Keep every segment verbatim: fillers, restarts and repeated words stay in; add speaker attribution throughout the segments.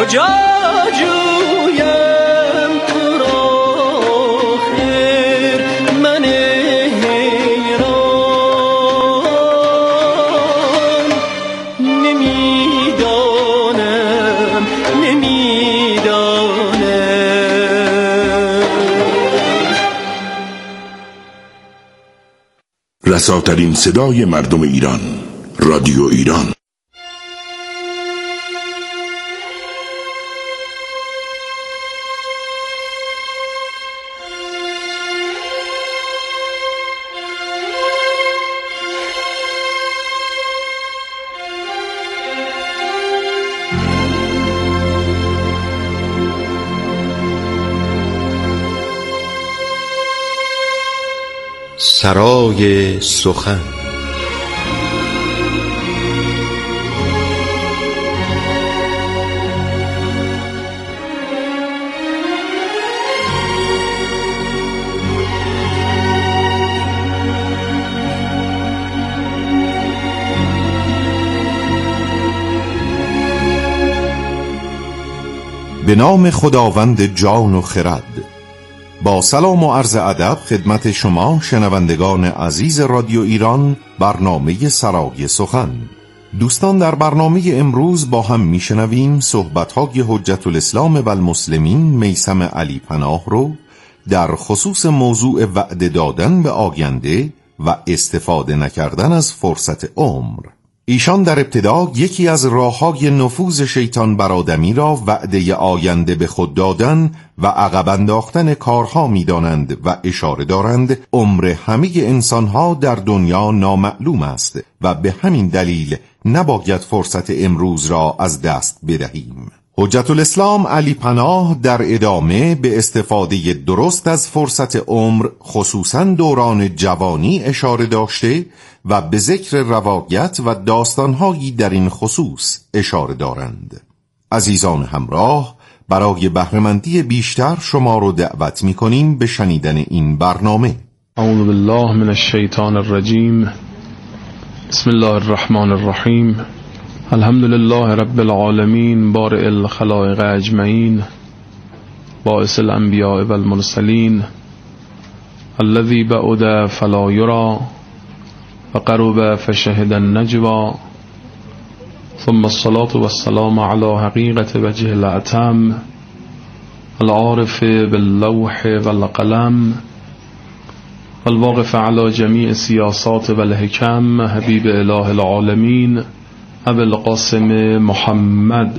Speaker 1: کجا جویم تو را خیر من حیران نمیدانم نمیدانم.
Speaker 2: رساترین صدای مردم ایران، رادیو ایران.
Speaker 3: سرای سخن.
Speaker 4: به نام خداوند جان و خرد. با سلام و عرض ادب خدمت شما شنوندگان عزیز رادیو ایران، برنامه سرای سخن. دوستان، در برنامه امروز با هم میشنویم صحبت‌های حجت الاسلام و المسلمین میثم علی پناه رو در خصوص موضوع وعده دادن به آینده و استفاده نکردن از فرصت عمر. ایشان در ابتدا یکی از راه‌های نفوذ شیطان بر آدمی را وعده آینده به خود دادن و عقب انداختن کارها می‌دانند و اشاره دارند عمر همه انسان‌ها در دنیا نامعلوم است و به همین دلیل نباید فرصت امروز را از دست بدهیم. حجت الاسلام علی پناه در ادامه به استفاده درست از فرصت عمر خصوصاً دوران جوانی اشاره داشته و به ذکر روایت و داستانهایی در این خصوص اشاره دارند. عزیزان همراه، برای بهره‌مندی بیشتر شما رو دعوت می‌کنیم به شنیدن این برنامه.
Speaker 5: اعوذ بالله من الشیطان الرجیم. بسم الله الرحمن الرحیم. الحمد لله رب العالمین بارئ الخلائق اجمعین باعث الانبیاء والمرسلین الذی بعد فلا یری و قرب فشهد النجوى ثم الصلاة والسلام على حقیقت وجه الاتم العارف باللوح والقلم والواقف على جمیع سیاسات والحکم حبیب اله العالمین ابو القاسم محمد.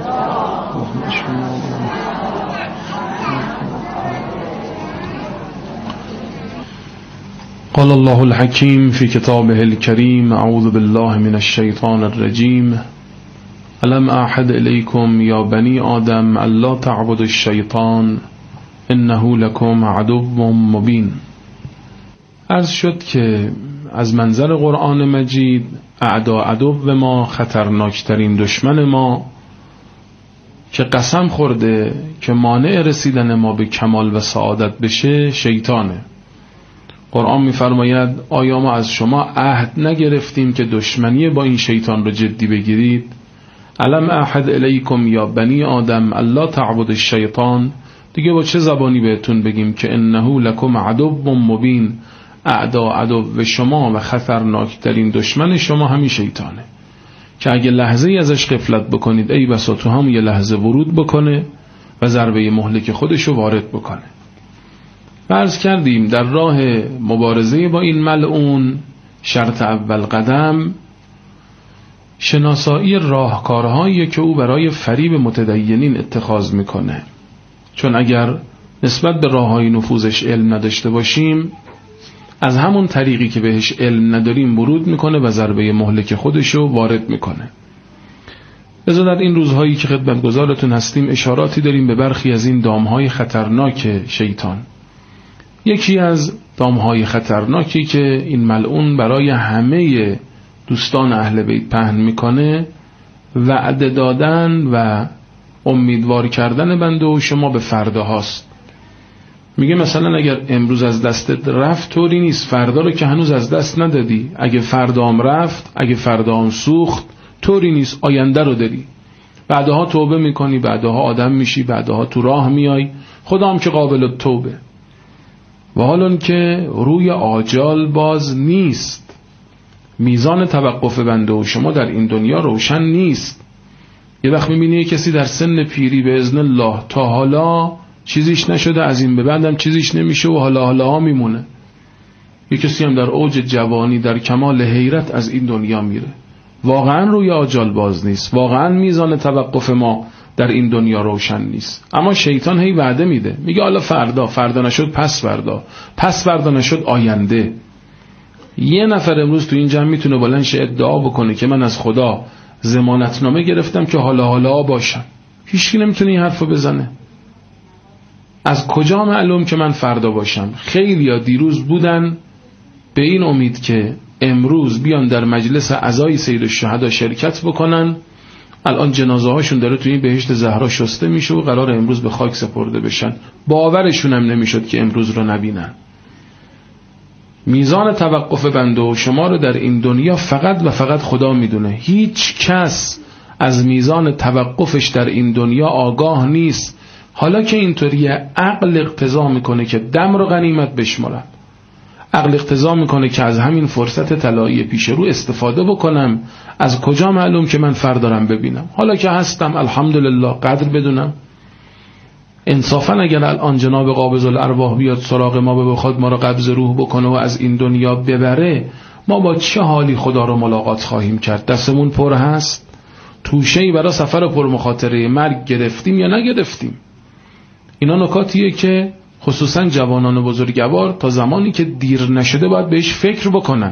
Speaker 5: قال الله الحكيم في كتابه الكريم اعوذ بالله من الشيطان الرجيم الم اعهد اليكم يا بني آدم الا تعبدوا الشيطان انه لكم عدو مبين. عرض شد که از منظر قرآن مجید اعدا عدو ما، خطرناکترین دشمن ما که قسم خورده که مانع رسیدن ما به کمال و سعادت بشه شیطانه. قرآن می‌فرماید آیا ما از شما عهد نگرفتیم که دشمنی با این شیطان رو جدی بگیرید؟ الم اعهد الیکم یا بنی آدم الا تعبدوا الشیطان. دیگه با چه زبانی بهتون بگیم که انه لکم عدو مبین، اعدا عدو شما و خطرناکترین دشمن شما همین شیطانه که اگه لحظه ای ازش غفلت بکنید ای بسا تو هم یه لحظه ورود بکنه و ضربه مهلک خودشو وارد بکنه. فرض کردیم در راه مبارزه با این ملعون شرط اول قدم شناسایی راهکارهایی که او برای فریب متدینین اتخاذ میکنه، چون اگر نسبت به راههای نفوذش علم نداشته باشیم از همون طریقی که بهش علم نداریم ورود میکنه و ضربه مهلک خودشو وارد میکنه. لذا در این روزهایی که خدمتگزارتون هستیم اشاراتی داریم به برخی از این دامهای خطرناک شیطان. یکی از دامهای خطرناکی که این ملعون برای همه دوستان اهل بیت پهن میکنه وعده دادن و امیدوار کردن بنده و شما به فردا هاست. میگه مثلا اگر امروز از دستت رفت طوری نیست، فردا رو که هنوز از دست ندادی، اگه فردام رفت، اگه فردام سوخت طوری نیست، آینده رو داری. بعدها توبه میکنی، بعدها آدم میشی، بعدها تو راه میای، خدا هم که قابل توبه. و حالا که روی آجال باز نیست، میزان توقف بنده و شما در این دنیا روشن نیست. یه وقت میبینی کسی در سن پیری به اذن الله تا حالا چیزیش نشده، از این به بعدم چیزیش نمیشه و حالا حالا ها میمونه. یه کسی هم در اوج جوانی در کمال حیرت از این دنیا میره. واقعا روی آجال باز نیست، واقعا میزان توقف ما در این دنیا روشن نیست. اما شیطان هی وعده میده، میگه حالا فردا، فردا نشد پس فردا، پس فردا نشد آینده. یه نفر امروز تو این جمع میتونه بلند شه ادعا بکنه که من از خدا ضمانتنامه گرفتم که حالا حالا باشم؟ هیچکی نمیتونه این حرفو بزنه. از کجا معلوم که من فردا باشم؟ خیلیا دیروز بودن به این امید که امروز بیان در مجلس عزای سید الشهدا شرکت بکنن، الان جنازه هاشون داره توی این بهشت زهرا شسته میشه و قرار امروز به خاک سپرده بشن. باورشون هم نمیشد که امروز رو نبینن. میزان توقف بنده و شما رو در این دنیا فقط و فقط خدا میدونه. هیچ کس از میزان توقفش در این دنیا آگاه نیست. حالا که اینطوریه، عقل اقتضا میکنه که دم رو غنیمت بشمارم، عقل اقتضا میکنه که از همین فرصت طلایی پیش رو استفاده بکنم. از کجا معلوم که من فردارم ببینم؟ حالا که هستم الحمدلله قدر بدونم. انصافا اگر الان جناب قابض الارواح بیاد سراغ ما به بخواد ما رو قبض روح بکنه و از این دنیا ببره، ما با چه حالی خدا رو ملاقات خواهیم کرد؟ دستمون پر هست؟ توشه‌ای برای سفر پر مخاطره مرگ گرفتیم یا نگرفتیم؟ اینا نکاتیه که خصوصا جوانان بزرگوار تا زمانی که دیر نشده باید بهش فکر بکنن.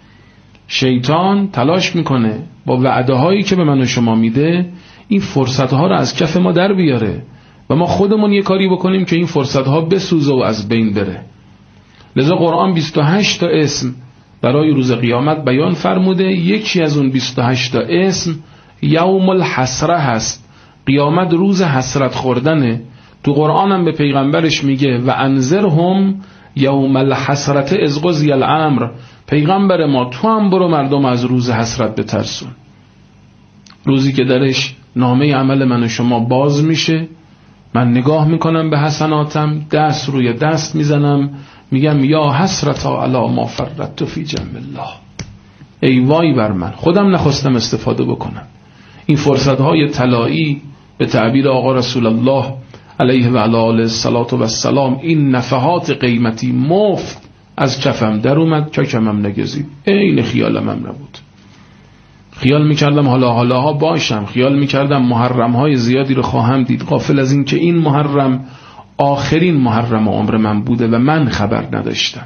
Speaker 5: شیطان تلاش میکنه با وعده هایی که به من و شما میده این فرصت ها رو از کف ما در بیاره و ما خودمون یه کاری بکنیم که این فرصت ها بسوزه و از بین بره. لذا قرآن بیست و هشت تا اسم برای روز قیامت بیان فرموده. یکی از اون بیست و هشت تا اسم یوم الحسره هست. قیامت روز حسرت خوردنه. تو قرآن هم به پیغمبرش میگه و انذرهم یوم الحسرت اذ قضی الامر. پیغمبر ما تو هم برو مردم از روز حسرت بترسون، روزی که درش نامه عمل من و شما باز میشه. من نگاه میکنم به حسناتم، دست روی دست میزنم، میگم یا حسرتا علی ما فرطت فی جنب الله. ای وای بر من، خودم نخواستم استفاده بکنم. این فرصت های طلایی به تعبیر آقا رسول الله علیه و علی آله الصلاة و السلام، این نفحات قیمتی مفت از کفم در اومد، چکمم نگزید. این خیالم هم نبود. خیال میکردم حالا حالا ها باشم، خیال میکردم محرم های زیادی رو خواهم دید، غافل از این که این محرم آخرین محرم عمر من بوده و من خبر نداشتم.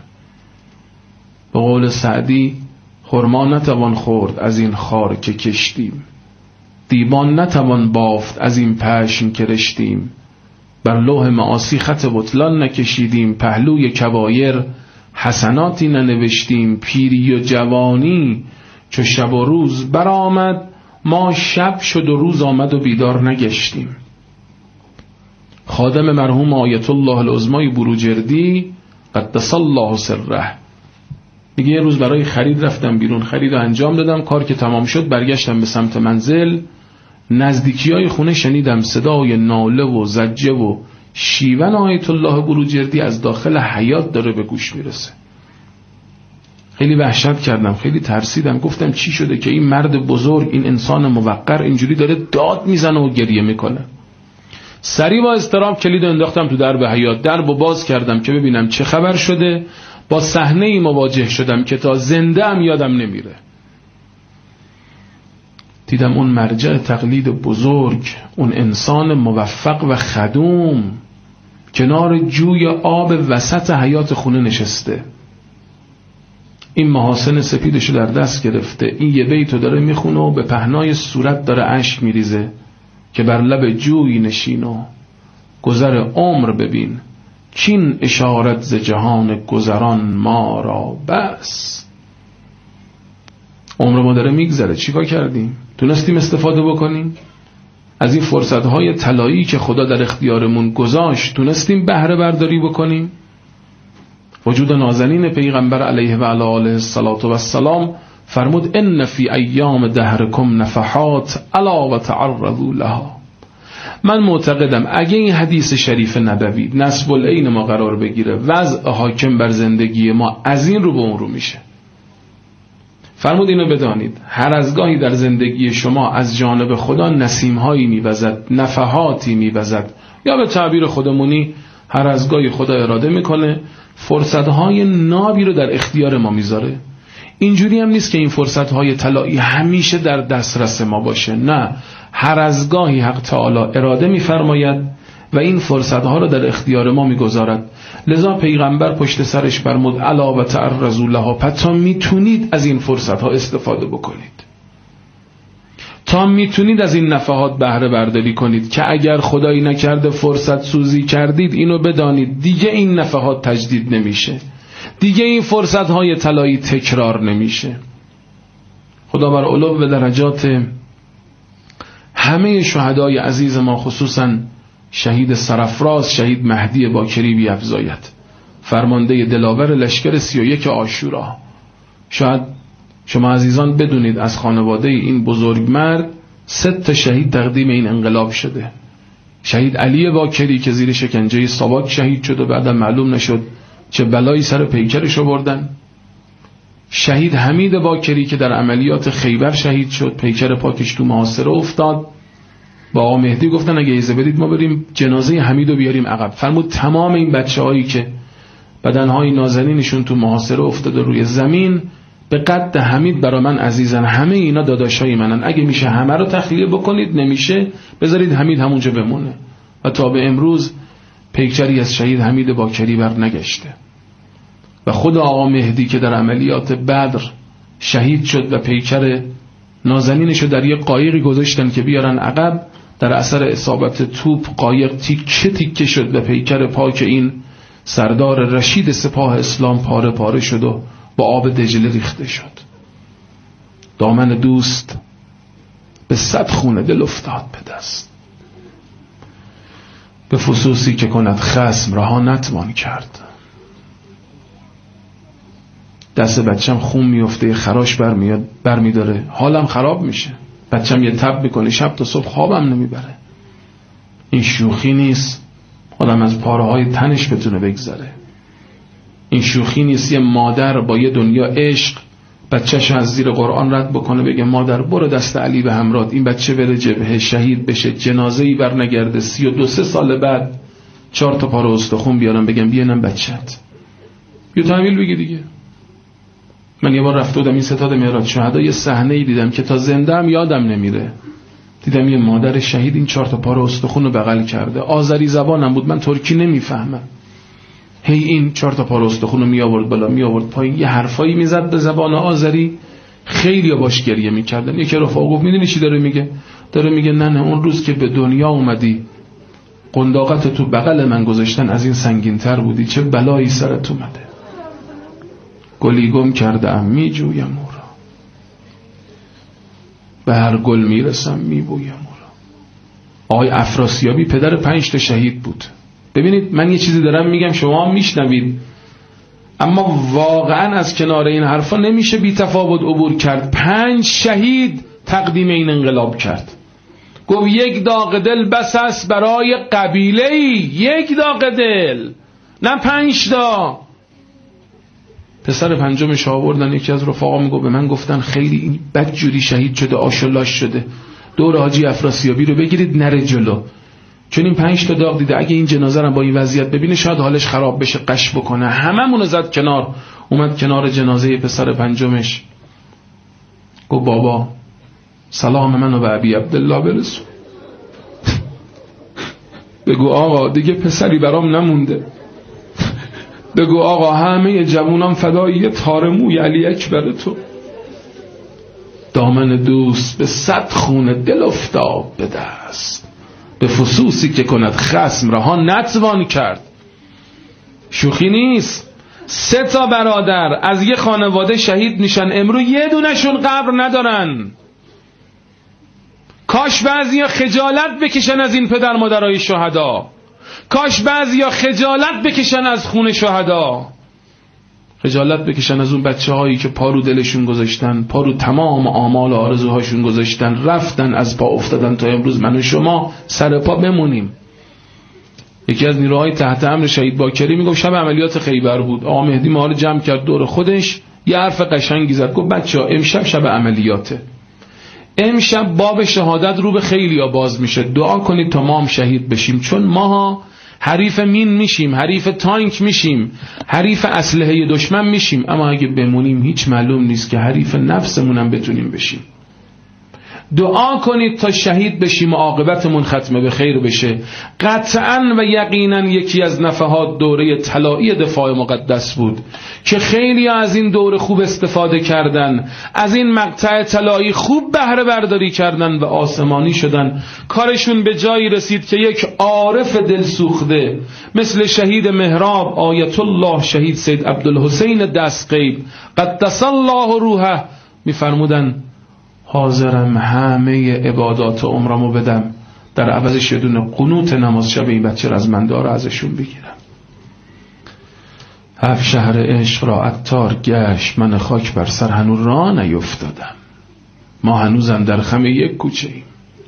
Speaker 5: به قول سعدی خرما نتوان خورد از این خار که کشتیم، دیبان نتوان بافت از این پشم که رشتیم، بر لوح معاصی خط بطلان نکشیدیم، پهلوی کبایر حسناتی ننوشتیم، پیری و جوانی چو شب و روز برآمد، ما شب شد و روز آمد و بیدار نگشتیم. خادم مرحوم آیت الله العظمای بروجردی قدس الله سره میگه یه روز برای خرید رفتم بیرون، خرید انجام دادم، کار که تمام شد برگشتم به سمت منزل. نزدیکی های خونه شنیدم صدای ناله و زجه و شیون آیت الله بروجردی از داخل حیاط داره به گوش میرسه. خیلی وحشت کردم، خیلی ترسیدم. گفتم چی شده که این مرد بزرگ، این انسان موقر اینجوری داره داد میزنه و گریه میکنه؟ سریع با اضطراب کلید انداختم تو درب حیاط، دربو باز کردم که ببینم چه خبر شده. با صحنه ای مواجه شدم که تا زنده ام یادم نمیره. دیدم اون مرجع تقلید بزرگ، اون انسان موفق و خدوم کنار جوی آب وسط حیاط خونه نشسته. این محاسن سپیدشو در دست گرفته، این یه بیتو داره میخونه و به پهنای صورت داره اشک میریزه که بر لب جوی نشین و گذر عمر ببین، چین اشارت ز جهان گذران ما را بس. عمر ما داره میگذره، چیکار کردیم؟ تونستیم استفاده بکنیم از این فرصت‌های طلایی که خدا در اختیارمون گذاشت؟ تونستیم بهره برداری بکنیم؟ وجود نازنین پیغمبر علیه و علی آله الصلاة و السلام فرمود ان فی ایام دهرکم نفحات الا و تعرضوا لها. من معتقدم اگه این حدیث شریف نبوی نصب العین ما قرار بگیره، وضع حاکم بر زندگی ما از این رو به اون رو میشه. فرمود اینو بدانید، هر از گاهی در زندگی شما از جانب خدا نسیم‌هایی می‌وزد، نفحاتی می‌وزد، یا به تعبیر خودمونی هر از گاهی خدا اراده میکنه فرصت‌های نابی رو در اختیار ما میذاره. اینجوری هم نیست که این فرصت‌های طلایی همیشه در دسترس ما باشه، نه، هر از گاهی حق تعالی اراده می‌فرماید و این فرصت‌ها رو در اختیار ما می‌گذارد. لذا پیغمبر پشت سرش فرمود الا و تعرضوا لها، پس تا میتونید از این فرصت‌ها استفاده بکنید، تا میتونید از این نفحات بهره برداری کنید که اگر خدایی نکرده فرصت سوزی کردید، اینو بدانید دیگه این نفحات تجدید نمیشه، دیگه این فرصت‌های طلایی تکرار نمیشه. خدا بر علو و درجات همه شهدای عزیز ما، خصوصا شهید سرفراز، شهید مهدی باکری بیفزاید، فرمانده دلاور لشکر سی و یک عاشورا. شاید شما عزیزان بدونید از خانواده این بزرگ مرد سه تا شهید تقدیم این انقلاب شده. شهید علی باکری که زیر شکنجه ساواک شهید شد و بعدا معلوم نشد چه بلایی سر پیکرش آوردن. شهید حمید باکری که در عملیات خیبر شهید شد، پیکر پاکش تو محاصره افتاد. با آقا مهدی گفتن اگه اجازه بدید ما بریم جنازه حمیدو بیاریم عقب. فرمود تمام این بچه‌هایی که بدنهای نازنینشون تو محاصره افتاده روی زمین به قد حمید برا من عزیزن، همه اینا داداشای منن، اگه میشه همه رو تخلیه بکنید، نمیشه بذارید حمید همونجا بمونه. و تا به امروز پیکری از شهید حمید باکری بر نگشته. و خود آقا مهدی که در عملیات بدر شهید شد و پیکر نازنینشو در یک قایقی گذاشتن که بیارن عقب، در اثر اصابت توپ قایق تیکه تیکه شد و پیکر پاک این سردار رشید سپاه اسلام پاره پاره شد و با آب دجله ریخته شد. دامن دوست به صد خون دل افتاد به دست، به فسوسی که کند خصم رها نتوان کرد. دست بچم خون میفته، خراش برمیاد برمیداره، حالم خراب میشه. بچم یه تب میکنه، شب تا صبح خوابم نمیبره. این شوخی نیست، آدم از پاره های تنش بتونه بگذره. این شوخی نیست یه مادر با یه دنیا عشق بچه‌ش از زیر قرآن رد بکنه، بگه مادر برو دست علی به همراه، این بچه بره جبهه شهید بشه، جنازه‌ای برنگرده، سی و دو سه سال بعد چهار تا پاره استخون بیارم بگم بیانم بچه‌ت. یه تحویل بگی دیگه. من یه بار رفته بودم این ستاد معراج شهدا، یه صحنه‌ای دیدم که تا زنده هم یادم نمیره. دیدم یه مادر شهید این چهار تا پاره استخون رو بغل کرده. آذری زبانم بود، من ترکی نمیفهمم. هی این چهار تا پاره استخون رو می آورد بالا می آورد پایین، یه حرفایی میزد به زبان آذری، خیلی باش گریه میکردن. یکی رفاق گفت میدونی چی داره میگه؟ داره میگه نه نه اون روز که به دنیا اومدی قنداقت تو بغل من گذاشتن از این سنگین‌تر بودی، چه بلایی سرت اومده. گلی گم کردم می جویم او را، به هر گل میرسم میبویم او را. آقای افراسیابی پدر پنج تا شهید بود. ببینید من یه چیزی دارم میگم شما میشنوید، اما واقعا از کنار این حرفا نمیشه بی تفاوت عبور کرد. پنج شهید تقدیم این انقلاب کرد. گفت یک داغ دل بس است برای قبیله‌ای، یک داغ دل، نه پنج تا. پسر پنجمش آوردن، یکی از رفقا میگه به من گفتن خیلی بدجوری شهید شده، آشولاش شده، دور حاجی افراسیابی رو بگیرید نره جلو، چون این پنج تا داغ دیده، اگه این جنازه رو با این وضعیت ببینه شاید حالش خراب بشه، قش بکنه. هممون زد کنار، اومد کنار جنازه پسر پنجمش، گفت بابا سلام منو به ابی عبدالله برسون. بگو آقا دیگه پسری برام نمونده، بگو آقا همه جوونان فدای یه تار موی علی اکبر تو. دامن دوست به صد خون دل افتاد به دست، به فسوسی که کند خصم رها نتوان کرد. شوخی نیست. سه تا برادر از یه خانواده شهید میشن، امرو یه دونشون قبر ندارن. کاش بعضیا خجالت بکشن از این پدر مادرای شهدا، کاش بعضیا خجالت بکشن از خون شهدا. خجالت بکشن از اون بچه هایی که پا رو دلشون گذاشتن، پا رو تمام آمال و آرزوهاشون گذاشتن، رفتن از پا افتادن تا امروز من و شما سر پا بمونیم. یکی از نیروهای تحت امر شهید باکری میگفت شب عملیات خیبر بود، آقا مهدی ما رو جمع کرد دور خودش، یه حرف قشنگی زد، گفت بچه‌ها امشب شب عملیاته، امشب باب شهادت رو به خیلیا باز میشه، دعا کنید تا ما هم شهید بشیم، چون ماها حریف مین میشیم، حریف تانک میشیم، حریف اسلحه دشمن میشیم، اما اگه بمونیم هیچ معلوم نیست که حریف نفسمونم بتونیم بشیم. دعا کنید تا شهید بشیم و عاقبتمون ختمه به خیر بشه. قطعاً و یقیناً یکی از نفحات دوره طلایی دفاع مقدس بود که خیلی از این دوره خوب استفاده کردن، از این مقطع طلایی خوب بهره برداری کردن و آسمانی شدن. کارشون به جایی رسید که یک عارف دلسوخته مثل شهید مهراب آیت الله شهید سید عبدالحسین دستغیب قدس الله روحه میفرمودن حاضرم همه عبادات عمرمو بدم در عوضش یه دونه قنوت نماز شب این بچه رزمندار ازشون بگیرم. هفت شهر عشق را عطار گشت، من خاک بر سر هنوز را نیفتادم. ما هنوزم در خم یک کوچه ایم.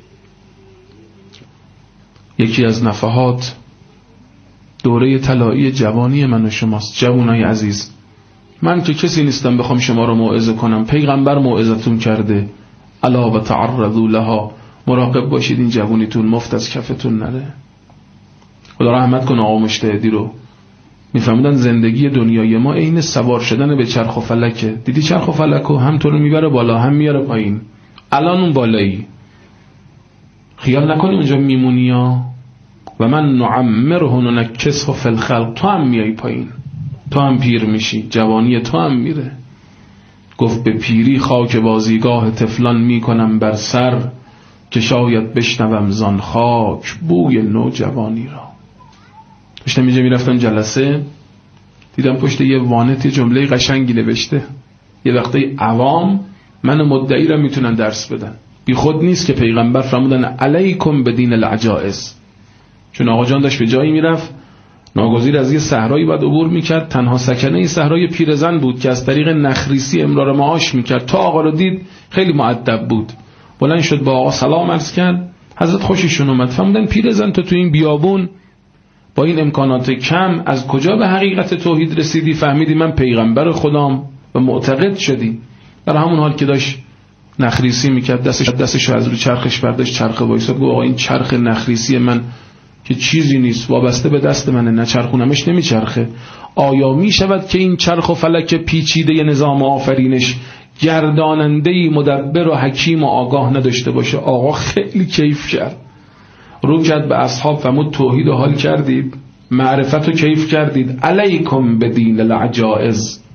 Speaker 5: یکی از نفحات دوره طلایی جوانی من و شماست. جوانای عزیز، من که کسی نیستم بخوام شما رو موعظه کنم، پیغمبر موعظتون کرده الا و تعرضوا لها، مراقب باشید این جوونیتون مفت از کفتون نره. خدا رحمت کنه آقا مجتهدی رو، میفهمیدن زندگی دنیای ما عین سوار شدن به چرخ و فلکه. دیدی چرخ و فلکو هم تو رو میبره بالا هم میاره پایین، الان اون بالایی، خیال نکنی اونجا میمونی ها. و من نعمره ننکسه فی الخلق، تو هم میای پایین، تو هم پیر میشی، جوانی تو هم میره. گفت به پیری خاک بازیگاه طفلان میکنم بر سر، که شاید بشنوم زان خاک بوی نو جوانی را. داشتم اینجا میرفتم جلسه، دیدم پشت یه وانت یه جمله قشنگی نوشته، یه وقتی عوام من مدعی را میتونن درس بدن. بی خود نیست که پیغمبر فرمودن علیکم بدین العجائز، چون آقا جان داشت به جایی میرفت ناگزیر از یه صحرایی باید عبور میکرد، تنها سکنه این صحرای پیرزن بود که از طریق نخریسی امرار معاش میکرد. تا آقا رو دید خیلی مؤدب بود، بلند شد با آقا سلام عرض کرد، حضرت خوششون اومد، فرمودن پیرزن تو تو این بیابون با این امکانات کم از کجا به حقیقت توحید رسیدی؟ فهمیدی من پیغمبر خدام و معتقد شدی؟ برای همون حال که داشت نخریسی میکرد دستش دستش از روی چرخش برداشت، چرخ وایساد، گفت آقا این چرخ نخریسی من که چیزی نیست، وابسته به دست منه، نچرخونمش نمیچرخه. آیا می شود که این چرخ و فلک پیچیده نظام آفرینش گردانندهی مدبر و حکیم و آگاه نداشته باشه؟ آقا خیلی کیف کرد، رو کرد به اصحاب فرمود توحید و حال کردید، معرفت و کیف کردید، علیکم بدین العجائز.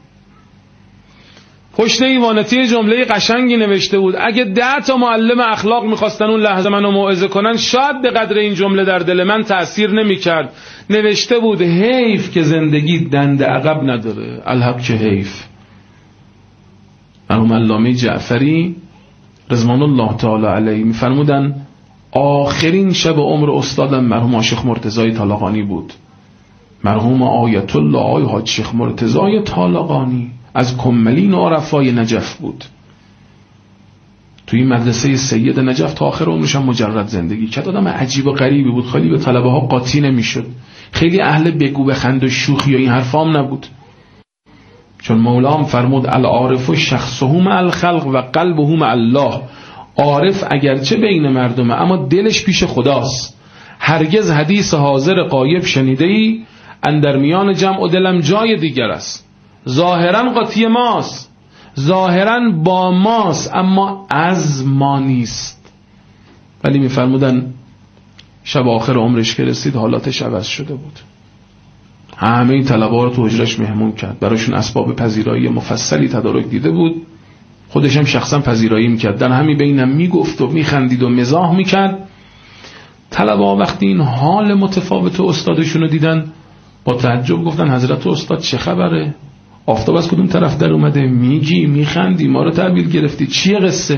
Speaker 5: پشت ایوانتی جمله قشنگی نوشته بود، اگه ده تا معلم اخلاق میخواستن اون لحظه منو موعظه کنن شاید به قدر این جمله در دل من تأثیر نمیکرد. نوشته بود حیف که زندگی دند عقب نداره، الحق که حیف. مرحوم علامه جعفری رضوان الله تعالی علیه میفرمودن آخرین شب عمر استادم مرحوم شیخ مرتضی طالقانی بود. مرحوم آیت الله آقای حاج شیخ مرتضی طالقانی از کملین و عرفای نجف بود. توی مدرسه سید نجف تا آخر عمرش هم مجرد زندگی کرد. آدم عجیب و غریبی بود، خیلی به طلبه ها قاطی نمیشد، خیلی اهل بگو بخند و شوخی و این حرفام نبود، چون مولا هم فرمود العارف شخصه مع الخلق و قلبه مع الله. عارف اگرچه بین مردمه اما دلش پیش خداست. هرگز حدیث حاضر غایب شنیده ای اندر میان جمع و دلم جای دیگر است. ظاهرا قاطی ماست، ظاهرا با ماست، اما از ما نیست. ولی میفرمودن شب آخر عمرش که رسید حالاتش عوض شده بود. همه این طلبه ها رو تو حجرش مهمون کرد، براشون اسباب پذیرایی مفصلی تدارک دیده بود، خودش هم شخصا پذیرایی میکرد، در همین بینم میگفت و میخندید و مزاح میکرد. طلبه ها وقتی این حال متفاوت استادشون رو دیدن با تعجب گفتن حضرت استاد چه خبره؟ آفتاب از کدوم طرف در اومده؟ میگی میخندی، ما رو تحویل گرفتی، چیه قصه؟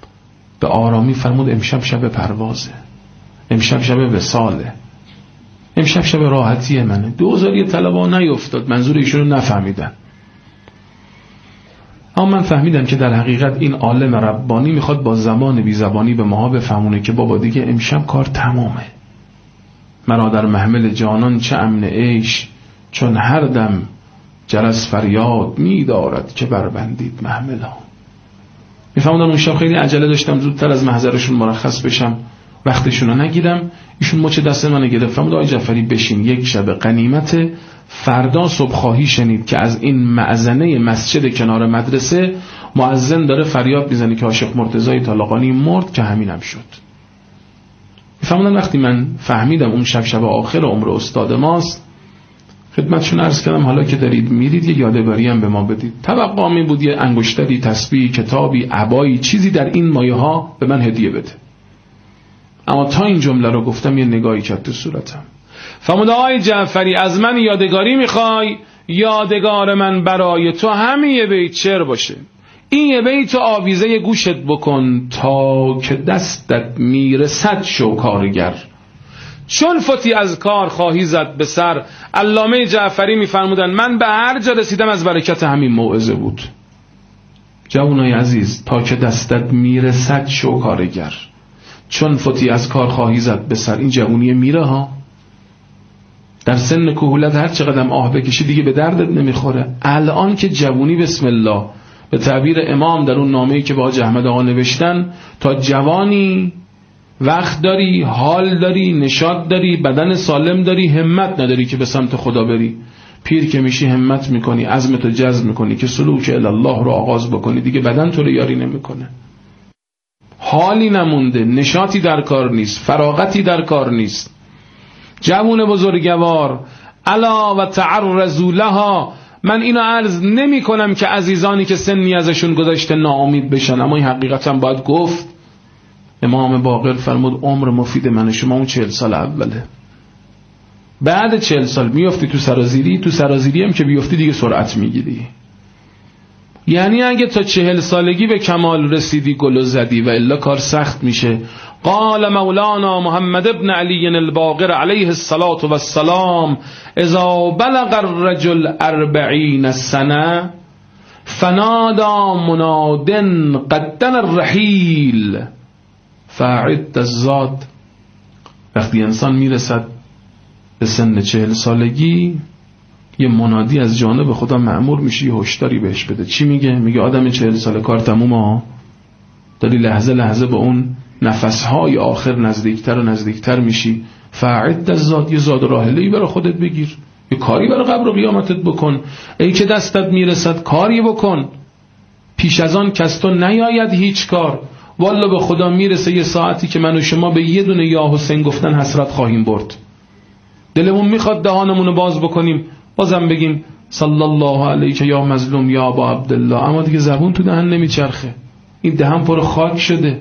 Speaker 5: به آرامی فرمود امشب شب پروازه، امشب شب وصاله. امشب شب راحتی منه. دوزاری طلبا نیفتاد، منظور ایشونو نفهمیدن. اما من فهمیدم که در حقیقت این عالم ربانی میخواد با زبان بی زبانی به ماها بفهمونه که بابا دیگه امشب کار تمامه. مرا در محمل جانان چه امن عیش، چون هر دم جرس فریاد می‌دارد که بربندید محملا. میفهمونم اون شب خیلی عجله داشتم زودتر از محضرشون مرخص بشم، وقتشون رو نگیرم. ایشون مچ دست منو گرفت، فرمود آقای جعفری بشین، یک شب غنیمت، فردا صبح خواهی شنید که از این مأذنه مسجد کنار مدرسه مؤذن داره فریاد میزنه که عاشق مرتضی طالقانی مرد، که همینم شد. میفهمونم وقتی من فهمیدم اون شب شب آخر عمر استاد ماست، خدمتشون عرض کردم حالا که دارید میرید یه یادگاری هم به ما بدید. توقعم این بود یه انگشتری، تسبیح، کتابی، عبایی، چیزی در این مایه ها به من هدیه بده. اما تا این جمله رو گفتم یه نگاهی کرد تو صورتم. فرمود آقای جعفری از من یادگاری میخوای؟ یادگار من برای تو همین یه بیت شعر باشه. این یه بیت آویزه گوشت بکن تا که دستت میرسد شو کارگر، چون فتی از کار خواهی زد به سر. علامه جعفری میفرمودن من به هر جا رسیدم از برکت همین موعظه بود. جوانای عزیز، تا که دستت میرسد شو کارگر، چون فتی از کار خواهی زد به سر. این جوونی میره ها، در سن کهولت هر چقدر آه بکشی دیگه به دردت نمیخوره. الان که جوونی بسم الله، به تعبیر امام در اون نامه‌ای که با حاج احمد آقا نوشتن، تا جوانی وقت داری، حال داری، نشاط داری، بدن سالم داری، همت نداری که به سمت خدا بری. پیر که میشی همت میکنی، عزمتو جزم میکنی که سلوک الی الله رو آغاز بکنی، دیگه بدن تو رو یاری نمیکنه. حالی نمونده، نشاطی در کار نیست، فراغتی در کار نیست. جوون بزرگوار الا و تعرضوا لها. من اینو عرض نمی کنم که عزیزانی که سنی ازشون گذشته ناامید بشن، اما این حقیقتا باید گفت. امام باقر فرمود عمر مفید من و شما اون چهل سال اوله، بعد چهل سال میافتی تو سرازیری، تو سرازیری هم که بیافتی دیگه سرعت میگیری. یعنی اگه تا چهل سالگی به کمال رسیدی گلو زدی و الا کار سخت میشه. قال مولانا محمد ابن علی الباقر علیه الصلاة والسلام اذا بلغ الرجل اربعین سنه فنادا منادن قدن الرحیل فاعد الزاد. وقتی انسان میرسد به سن چهل سالگی یه منادی از جانب خدا مأمور میشه یه هشداری بهش بده. چی میگه؟ میگه آدم چهل ساله کار تمومه ها، داری لحظه لحظه به اون نفسهای آخر نزدیکتر و نزدیکتر میشی. فاعد الزاد، یه زاد راحله‌ای برای خودت بگیر، یه کاری برای قبر و قیامتت بکن. ای که دستت میرسد کاری بکن، پیش از آن کس تو نیاید هیچ کار. والله به خدا میرسه یه ساعتی که من و شما به یه دونه یا حسین گفتن حسرت خواهیم برد. دلمون میخواد دهانمونو باز بکنیم بازم بگیم صلی الله علیک یا مظلوم یا ابا عبدالله، اما دیگه زبون تو دهن نمیچرخه، این دهن پر خاک شده.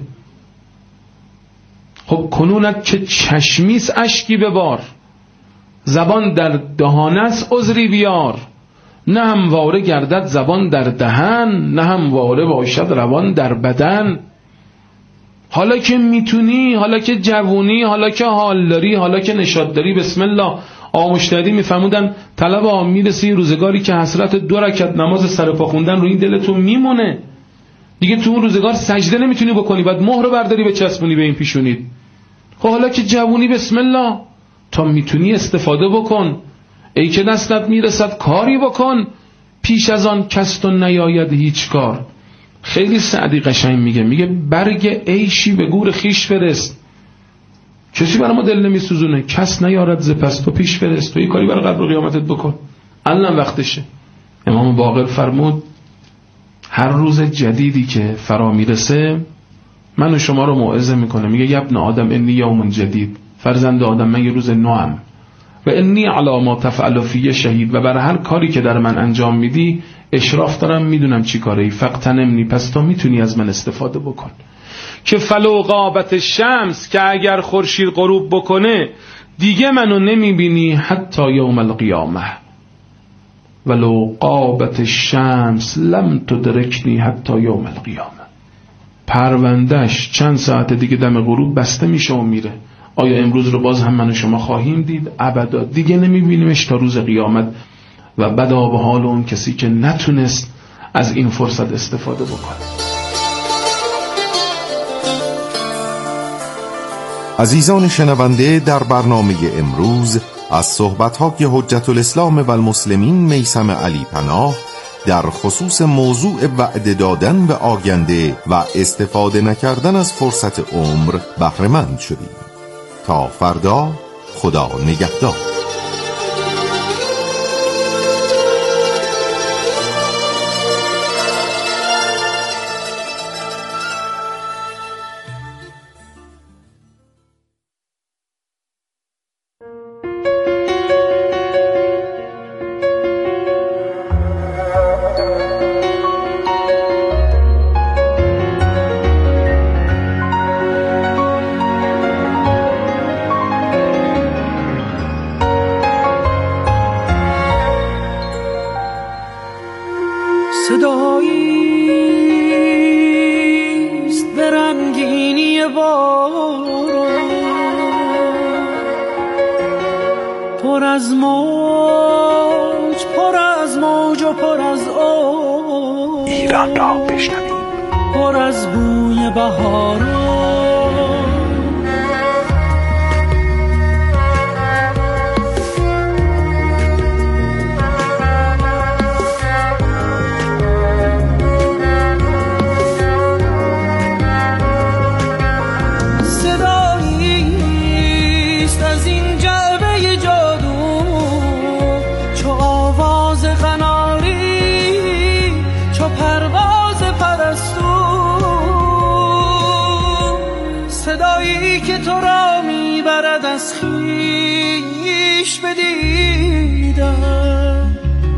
Speaker 5: خب کنونت که چشمیس اشکی ببار، زبان در دهان است عذری بیار. نه همواره گردد زبان در دهن، نه همواره باشد روان در بدن. حالا که میتونی، حالا که جوونی، حالا که حال داری، حالا که نشاط داری، بسم الله. آقا مشتهدی میفهمودن طلب آقا میرسی روزگاری که حسرت دو رکعت نماز سرپا خوندن رو این دلتون میمونه دیگه. تو اون روزگار سجده نمیتونی بکنی، بعد مهر برداری به چسبونی به این پیشونید. خب حالا که جوونی بسم الله، تا میتونی استفاده بکن. ای که دستت میرسد کاری بکن، پیش از آن کس تو نیاید هیچ کار. خیلی سعدی قشنگ میگه، میگه برگ عیشی به گور خیش فرست، کسی برای ما دل نمیسوزونه، کس نیارد ز پس تو پیش فرست. تو یه کاری برای قبر و قیامتت بکن، الان وقتشه. امام باقر فرمود هر روز جدیدی که فرا میرسه من و شما رو موعظه میکنه، میگه ابن آدم انی یوم جدید، فرزند آدم من یه روز نوام، و انی علی ما تفعل فی شهید، و برای هر کاری که در من انجام میدی اشراف دارم، میدونم چی کاری. فقتنمنی، پس تو میتونی از من استفاده بکن. که فلو غابت شمس، که اگر خورشید غروب بکنه دیگه منو نمیبینی حتی یوم القیامه، ولو غابت الشمس لم تدرکنی حتی یوم القیامه. پروندهش چند ساعت دیگه دم غروب بسته میشه و میره، آیا امروز رو باز هم من و شما خواهیم دید؟ ابدا دیگه نمیبینیمش تا روز قیامت. و بدا به حال اون کسی که نتونست از این فرصت استفاده بکنه.
Speaker 4: عزیزان شنونده، در برنامه امروز از صحبت‌های حجت الاسلام و المسلمین میثم علی پناه در خصوص موضوع وعده دادن به آینده و استفاده نکردن از فرصت عمر بهره‌مند شدیم. تا فردا، خدا نگهدار.
Speaker 1: صداییست به رنگینی باران، پر از موج پر از موج و پر از آب.
Speaker 3: ایران را بشنویم.
Speaker 1: پر از بوی بهاران، که تو را میبرد از خویش بدیدم،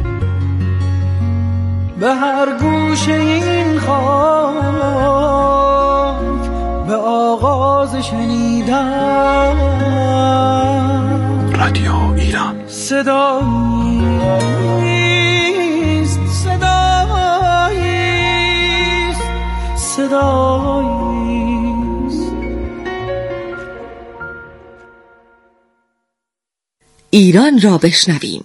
Speaker 1: به هر گوشه این خاک به آغاز شنیدم.
Speaker 3: رادیو ایران
Speaker 1: صداییست صداییست صداییست.
Speaker 6: ایران را بشنویم.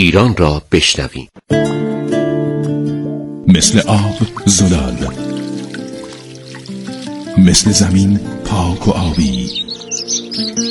Speaker 6: ایران را بشنویم.
Speaker 2: مثل آب زلال، مثل زمین پاک و آبی،